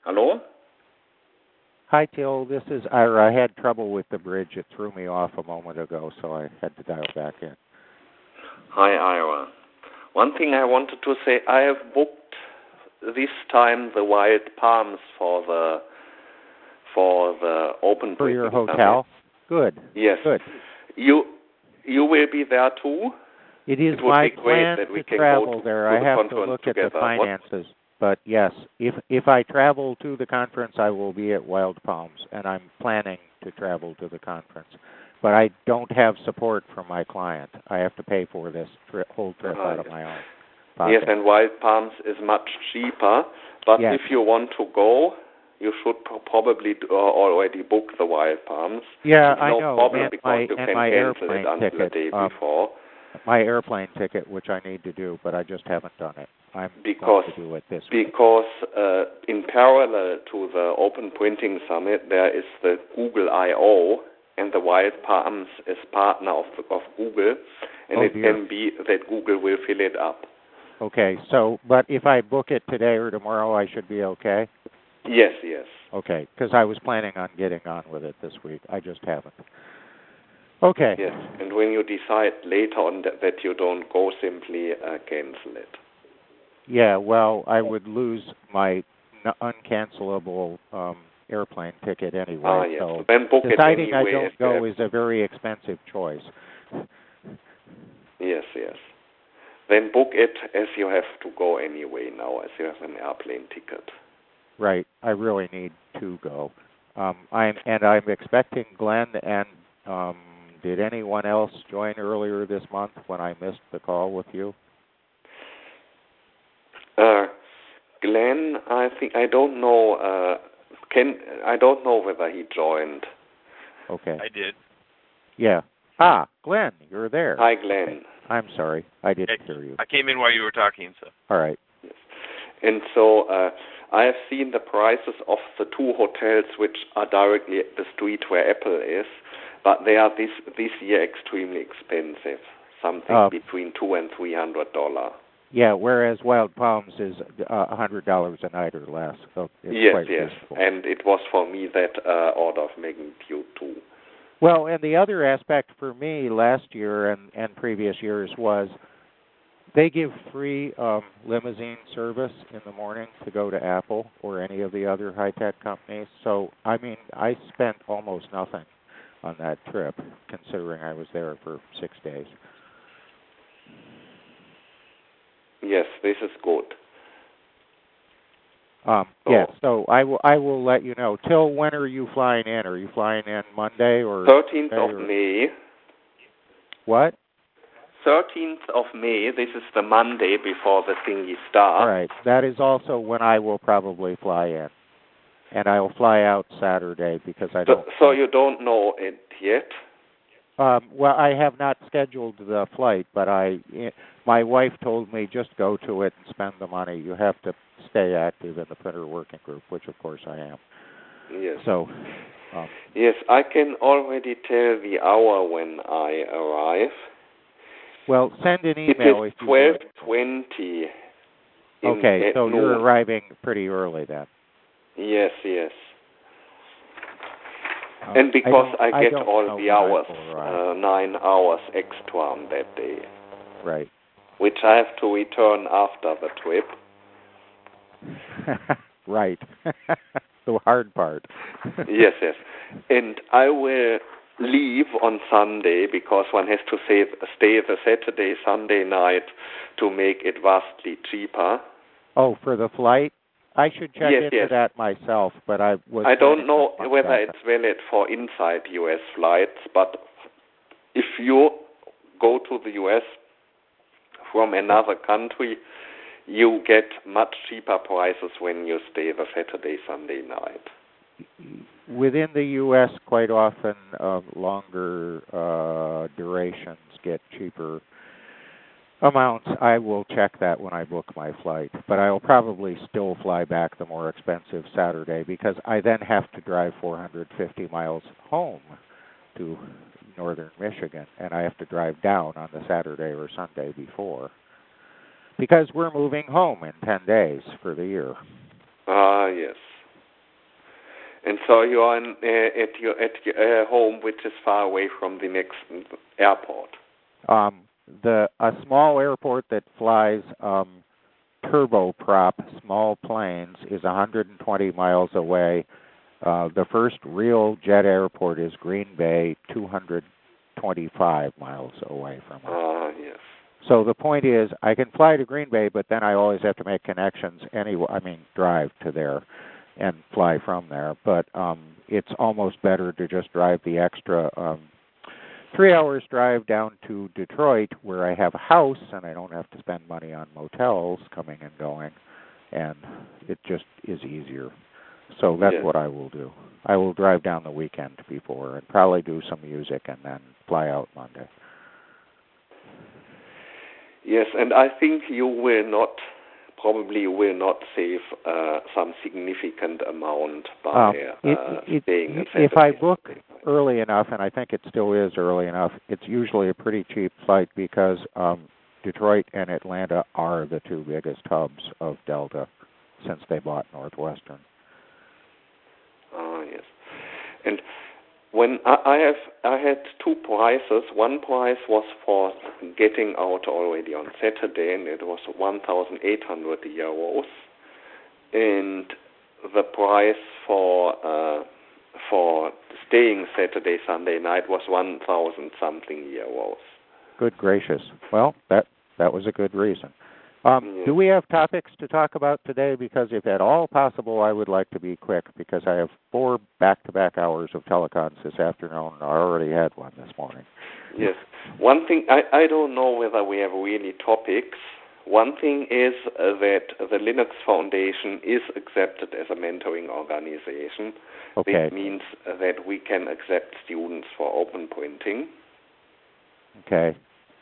Hello? Hi, Till. This is Ira. I had trouble with the bridge. It threw me off a moment ago, so I had to dial back in. Hi, Ira. One thing I wanted to say, I have booked this time the Wild Palms for the open For your hotel? Good. Yes. Good. You will be there too? It is my plan to travel there. I have to look at the finances. But yes, if I travel to the conference, I will be at Wild Palms, and I'm planning to travel to the conference. But I don't have support from my client. I have to pay for this whole trip out of my own pocket. Yes, and Wild Palms is much cheaper. But if you want to go, you should probably already book the Wild Palms. Yeah, I know. No problem because you can cancel it until the day before. My airplane ticket, which I need to do, but I just haven't done it. I'm going to do it this week. Because in parallel to the Open Printing Summit, there is the Google I/O, and the Wild Palms is partner of Google, and it can be that Google will fill it up. Okay, but if I book it today or tomorrow, I should be okay? Yes. Okay, because I was planning on getting on with it this week. I just haven't. Okay. Yes, and when you decide later on that you don't go, simply cancel it. Yeah, well, I would lose my uncancelable airplane ticket anyway. Yes. So then book deciding it anyway I don't go is a very expensive choice. Yes. Then book it as you have to go anyway now, as you have an airplane ticket. Right. I really need to go. I'm expecting Glenn and did anyone else join earlier this month when I missed the call with you? Glenn, I don't know. I don't know whether he joined. Okay. I did. Yeah. Glenn, you're there. Hi, Glenn. Okay. I'm sorry, I didn't hear you. I came in while you were talking, so. All right. Yes. And so I have seen the prices of the two hotels which are directly at the street where Apple is, but they are this year extremely expensive. Something between $200 and $300. Yeah, whereas Wild Palms is $100 a night or less. So it's quite reasonable. And it was for me that order of magnitude too. Well, and the other aspect for me last year and previous years was they give free limousine service in the morning to go to Apple or any of the other high-tech companies. So, I mean, I spent almost nothing on that trip, considering I was there for 6 days. Yes, this is good. Yeah, so I will let you know. Till when are you flying in? Are you flying in Monday or 13th of May? What? 13th of May. This is the Monday before the thingy starts. All right. That is also when I will probably fly in. And I will fly out Saturday because I don't... So you don't know it yet? Well, I have not scheduled the flight, but my wife told me just go to it and spend the money. You have to stay active in the printer working group, which of course I am. Yes. So. Yes, I can already tell the hour when I arrive. Well, send an email if you want. It's 12:20. Okay, so you're arriving pretty early then. Yes. And because I get all the hours, 9 hours extra on that day. Right. Which I have to return after the trip. Right. The hard part. Yes. And I will leave on Sunday because one has to stay the Saturday, Sunday night to make it vastly cheaper. Oh, for the flight? I should check into that myself, but I don't know whether it's valid for inside U.S. flights, but if you go to the U.S. from another country, you get much cheaper prices when you stay the Saturday, Sunday night. Within the U.S., quite often longer durations get cheaper amounts. I will check that when I book my flight, but I will probably still fly back the more expensive Saturday because I then have to drive 450 miles home to northern Michigan, and I have to drive down on the Saturday or Sunday before because we're moving home in 10 days for the year. Yes. And so you are at your home, which is far away from the next airport. A small airport that flies turboprop small planes is 120 miles away. The first real jet airport is Green Bay, 225 miles away from us. Yes. So the point is, I can fly to Green Bay, but then I always have to make connections drive to there and fly from there. But it's almost better to just drive the extra 3 hours drive down to Detroit, where I have a house and I don't have to spend money on motels coming and going, and it just is easier. So that's what I will do. I will drive down the weekend before and probably do some music and then fly out Monday. Yes, and I think you will not save some significant amount by staying. If I book early enough, and I think it still is early enough, it's usually a pretty cheap flight because Detroit and Atlanta are the two biggest hubs of Delta since they bought Northwestern. Yes, and when I had two prices. One price was for getting out already on Saturday, and it was 1,800 euros. And the price for staying Saturday, Sunday night was 1,000 something euros. Good gracious! Well, that was a good reason. Do we have topics to talk about today? Because if at all possible, I would like to be quick because I have 4 back-to-back hours of telecons this afternoon, and I already had one this morning. Yes. One thing, I don't know whether we have really topics. One thing is that the Linux Foundation is accepted as a mentoring organization. Okay. This means that we can accept students for open printing. Okay.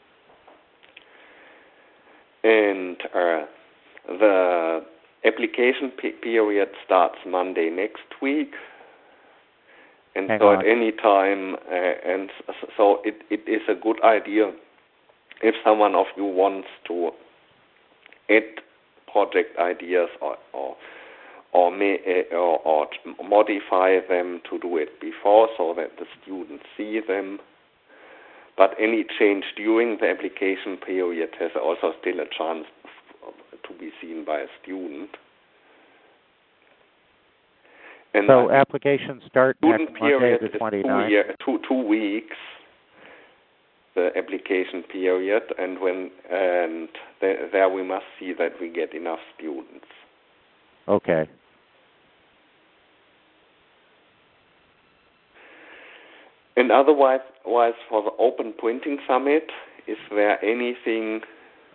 And the application period starts Monday next week. And Hang so on. at any time, and so it is a good idea if someone of you wants to add project ideas or modify them, to do it before so that the students see them. But any change during the application period has also still a chance to be seen by a student. And so applications start next Monday, the 29th. 2 weeks, the application period, and there we must see that we get enough students. Okay. And otherwise, for the Open Printing Summit, is there anything?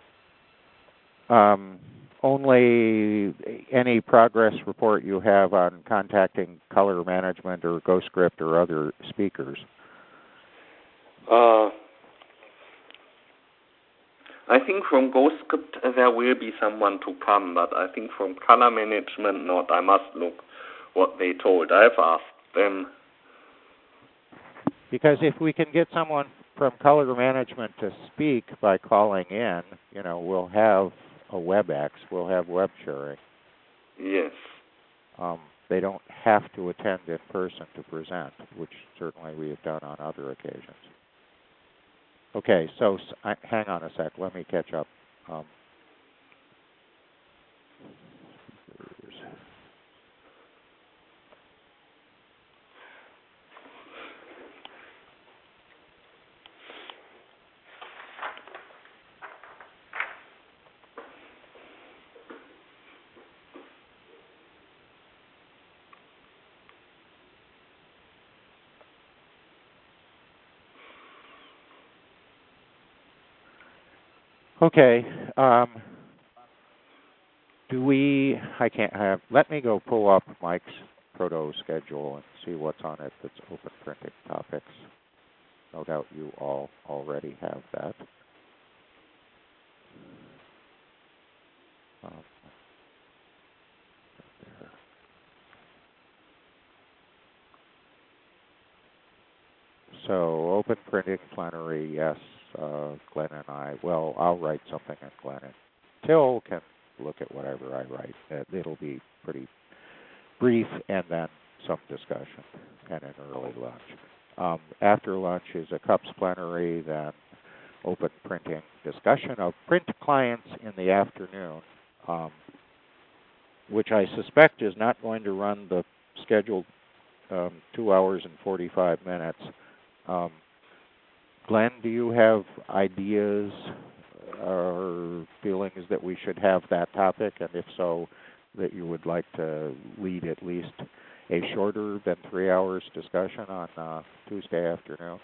Only any progress report you have on contacting Color Management or GhostScript or other speakers. I think from GhostScript there will be someone to come, but I think from Color Management not. I must look what they told. I've asked them. Because if we can get someone from Color Management to speak by calling in, we'll have a WebEx, we'll have web sharing. Yes. They don't have to attend in person to present, which certainly we have done on other occasions. Okay, so hang on a sec. Let me catch up. Okay. Let me go pull up Mike's proto schedule and see what's on it that's open printing topics. No doubt you all already have that. So open printing plenary, yes. Glenn and I. Well, I'll write something, and Glenn and Till can look at whatever I write. It'll be pretty brief and then some discussion and an early lunch. After lunch is a CUPS plenary, then open printing discussion of print clients in the afternoon, which I suspect is not going to run the scheduled 2 hours and 45 minutes. Glenn, do you have ideas or feelings that we should have that topic, and if so, that you would like to lead at least a shorter than 3 hours discussion on Tuesday afternoon?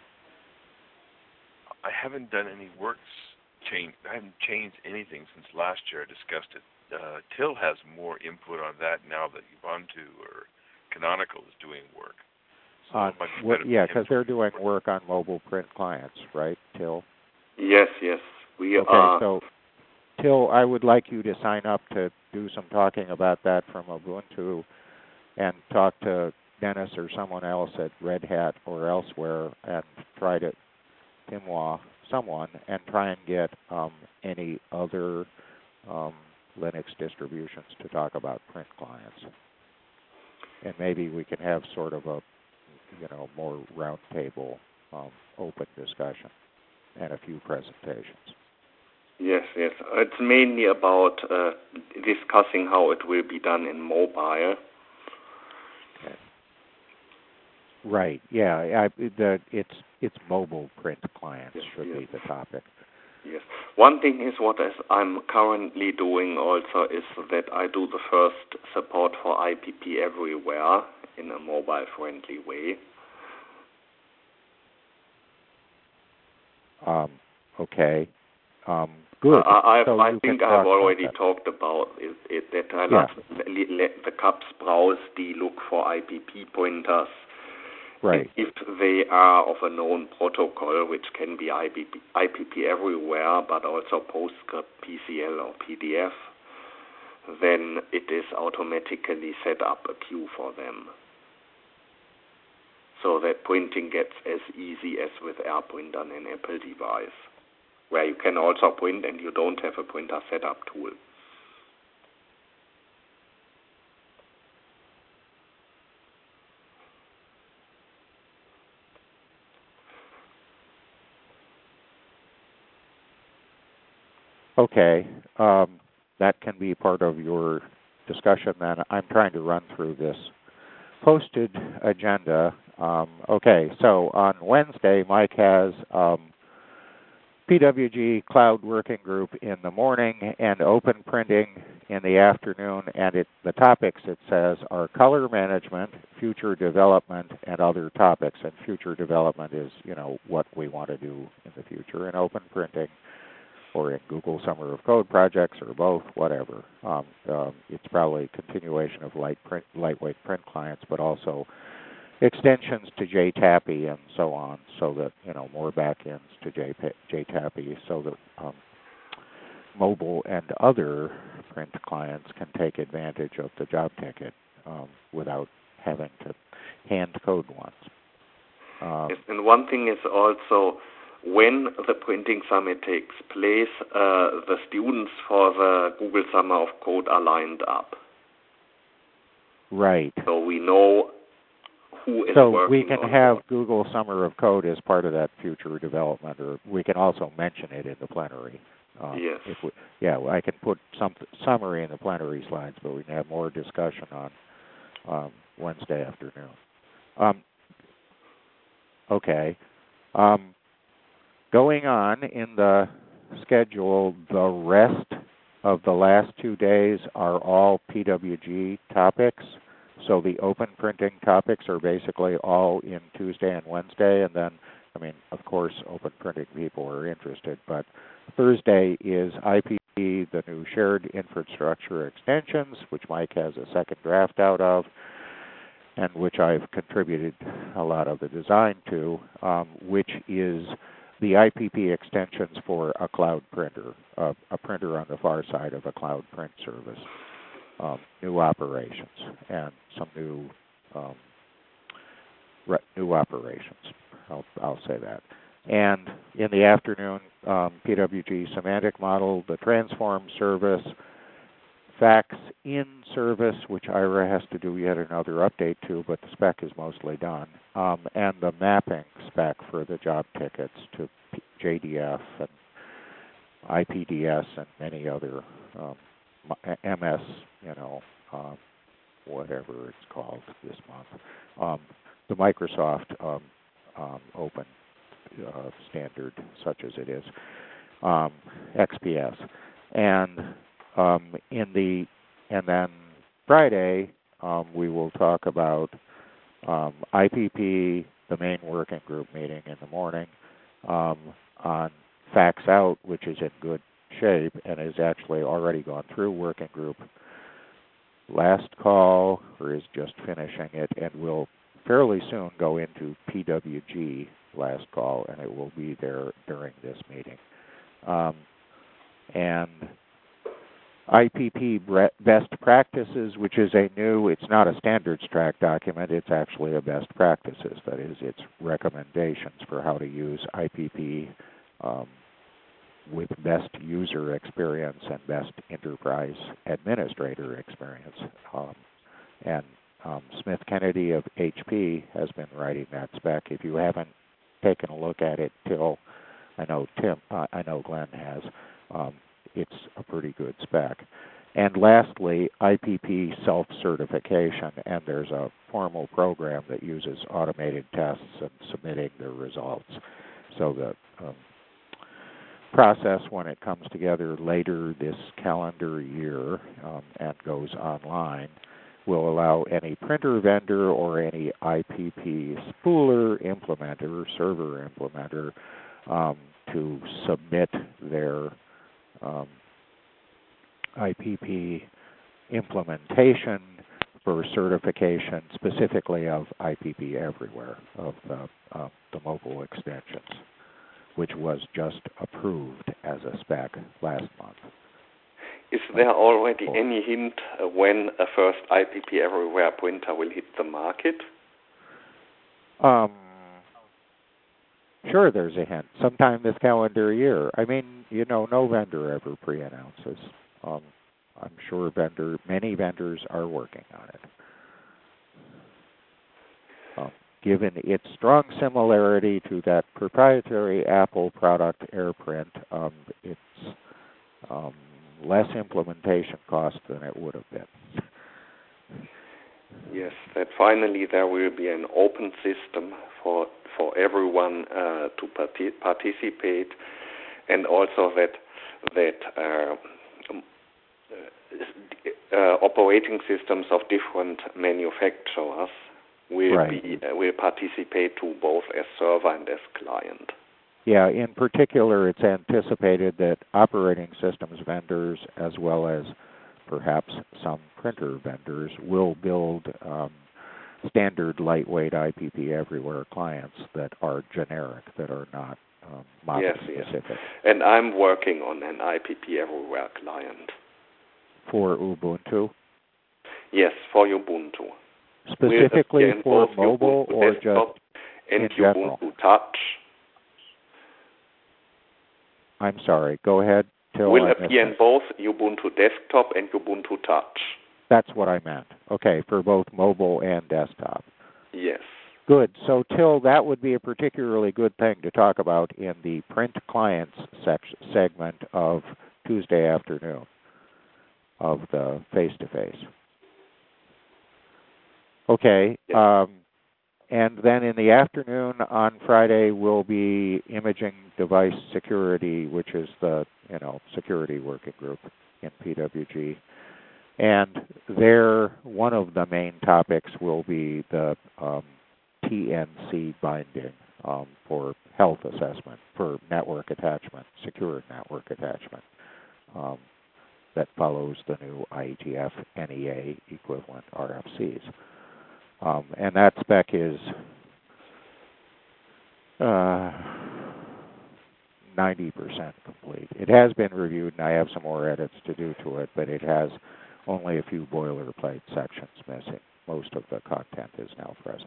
I haven't done any I haven't changed anything since last year I discussed it. Till has more input on that now that Ubuntu or Canonical is doing work. So because they're doing work on mobile print clients, right, Till? Yes, we are. Okay, so Till, I would like you to sign up to do some talking about that from Ubuntu and talk to Dennis or someone else at Red Hat or elsewhere and try to someone and try and get any other Linux distributions to talk about print clients. And maybe we can have sort of a more roundtable open discussion and a few presentations. Yes. It's mainly about discussing how it will be done in mobile. Okay. Right. Yeah. It's mobile print clients should be the topic. Yes. One thing is I'm currently doing also is that I do the first support for IPP everywhere in a mobile-friendly way. Okay. Good. I think I've already talked about it that I let the CUPS browse the look for IPP pointers. Right. If they are of a known protocol, which can be IPP everywhere, but also PostScript, PCL, or PDF, then it is automatically set up a queue for them. So that printing gets as easy as with AirPrint on an Apple device, where you can also print and you don't have a printer setup tool. Okay, that can be part of your discussion then. I'm trying to run through this posted agenda. Okay, so on Wednesday, Mike has PWG Cloud Working Group in the morning and open printing in the afternoon, and the topics, it says, are color management, future development, and other topics. And future development is, what we want to do in the future, and open printing, or in Google Summer of Code projects, or both, whatever. It's probably a continuation of lightweight print clients, but also extensions to JTAPI and so on, so that, more backends to JTAPI, so that mobile and other print clients can take advantage of the job ticket without having to hand code once. Yes, and one thing is also, when the printing summit takes place, the students for the Google Summer of Code are lined up. Right. So we know who is working on So we can have Google Summer of Code as part of that future development, or we can also mention it in the plenary. Yes. I can put some summary in the plenary slides, but we can have more discussion on Wednesday afternoon. Okay. Going on in the schedule, the rest of the last 2 days are all PWG topics. So the open printing topics are basically all in Tuesday and Wednesday, and then, of course, open printing people are interested, but Thursday is IPP, the new shared infrastructure extensions, which Mike has a second draft out of, and which I've contributed a lot of the design to, which is the IPP extensions for a cloud printer, a printer on the far side of a cloud print service. New operations and some new operations. I'll say that. And in the afternoon, PWG semantic model, the transform service, fax in service, which IRA has to do yet another update to, but the spec is mostly done, and the mapping spec for the job tickets to JDF and IPDS and many other MS, whatever it's called this month. The Microsoft Open standard, such as it is, XPS, and then Friday we will talk about IPP, the main working group meeting in the morning, on Fax Out, which is in good shape and has actually already gone through working group last call, or is just finishing it, and will fairly soon go into PWG last call, and it will be there during this meeting. And IPP best practices, which is it's not a standards track document, it's actually a best practices. That is, it's recommendations for how to use IPP with best user experience and best enterprise administrator experience. And Smith Kennedy of HP has been writing that spec. If you haven't taken a look at it till, I know Glenn has, it's a pretty good spec. And lastly, IPP self-certification, and there's a formal program that uses automated tests and submitting the results. So the process, when it comes together later this calendar year and goes online, will allow any printer vendor or any IPP spooler implementer or server implementer to submit their IPP implementation for certification, specifically of IPP Everywhere, of the mobile extensions, which was just approved as a spec last month. Is there already any hint when a first IPP Everywhere printer will hit the market? Sure, there's a hint. Sometime this calendar year. I mean, no vendor ever pre-announces. I'm sure many vendors are working on it. Given its strong similarity to that proprietary Apple product AirPrint, it's less implementation cost than it would have been. Yes, that finally there will be an open system for everyone to participate, and also that operating systems of different manufacturers will participate to both as server and as client. Yeah, in particular, it's anticipated that operating systems vendors, as well as perhaps some printer vendors, will build standard lightweight IPP Everywhere clients that are generic, that are not model-specific. Yes. And I'm working on an IPP Everywhere client. For Ubuntu? Yes, for Ubuntu. Specifically for mobile or just in general? Ubuntu Touch. I'm sorry, go ahead. Will appear in both Ubuntu Desktop and Ubuntu Touch. That's what I meant. Okay, for both mobile and desktop. Yes. Good. So, Till, that would be a particularly good thing to talk about in the print clients segment of Tuesday afternoon of the face-to-face. Okay. Yes. And then in the afternoon on Friday will be imaging device security, which is the security working group in PWG. And there, one of the main topics will be the TNC binding for health assessment, for network attachment, secure network attachment, that follows the new IETF NEA equivalent RFCs. And that spec is 90% complete. It has been reviewed, and I have some more edits to do to it, but it has only a few boilerplate sections missing. Most of the content is now present.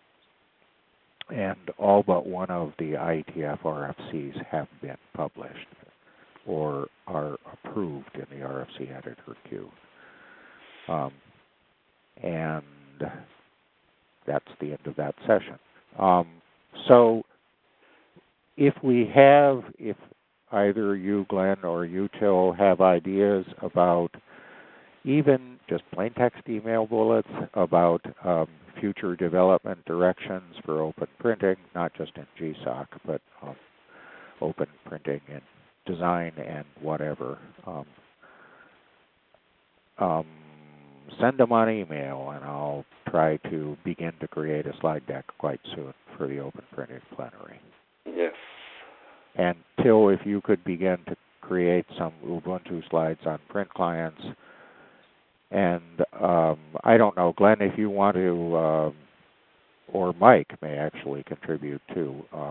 And all but one of the IETF RFCs have been published or are approved in the RFC editor queue. And that's the end of that session. So if either you, Glenn, or you, Till, have ideas about even just plain text email bullets about future development directions for open printing, not just in GSOC, but open printing and design and whatever, send them on email, and I'll try to begin to create a slide deck quite soon for the open printing plenary. Yes. And Till, if you could begin to create some Ubuntu slides on print clients. And I don't know, Glenn, if you want to, or Mike may actually contribute too.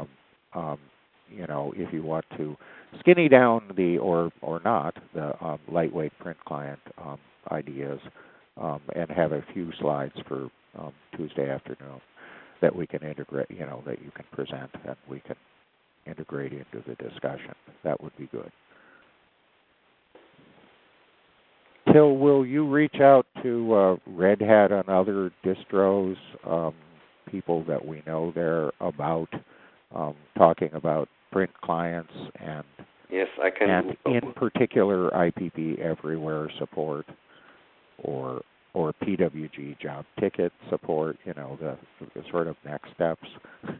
If you want to skinny down or not the lightweight print client ideas, and have a few slides for Tuesday afternoon that we can integrate, that you can present and we can integrate into the discussion. That would be good. Till, will you reach out to Red Hat and other distros, people that we know there, about talking about print clients and yes, I can. And in particular, IPP Everywhere support or PWG job ticket support? The sort of next steps.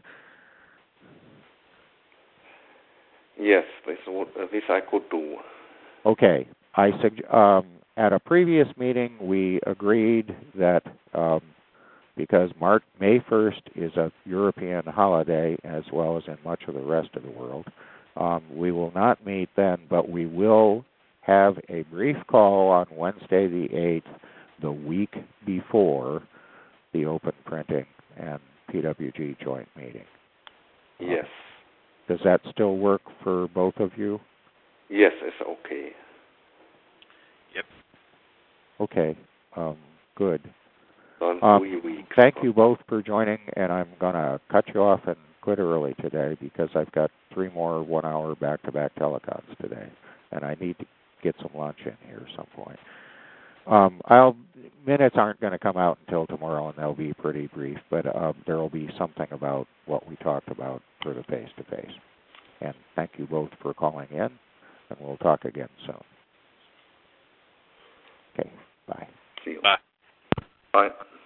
Yes, this I could do. Okay, at a previous meeting, we agreed that because May 1st is a European holiday, as well as in much of the rest of the world, we will not meet then, but we will have a brief call on Wednesday the 8th, the week before the open printing and PWG joint meeting. Yes. Does that still work for both of you? Yes, it's okay. Yep. Okay, good. On 3 weeks. Thank you both for joining, and I'm going to cut you off and quit early today because I've got 3 more 1-hour back-to-back telecons today, and I need to get some lunch in here at some point. Minutes aren't going to come out until tomorrow, and they'll be pretty brief, but there will be something about what we talked about for the face-to-face. And thank you both for calling in, and we'll talk again soon. Okay, bye. See you. Bye. Bye.